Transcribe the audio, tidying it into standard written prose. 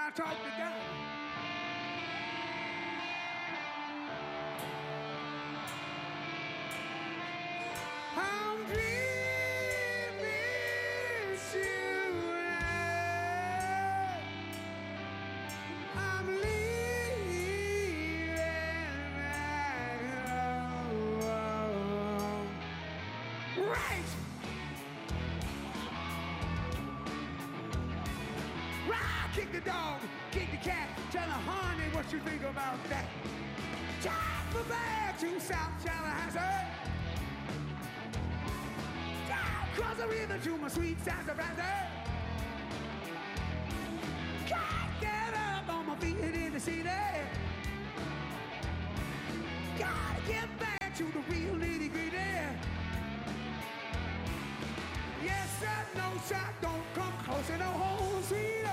I talk to God. I'm dreaming tonight. I'm leaving right home. Right! Right! Kick the dog, kick the cat. Tell her, honey, what you think about that? Drive me back to South Tallahassee. Cross the river to my sweet Sassafras. Can't get up on my feet in the city. Gotta get back to the real nitty gritty. Yes, sir, no, sir, don't come close to no home, sweet.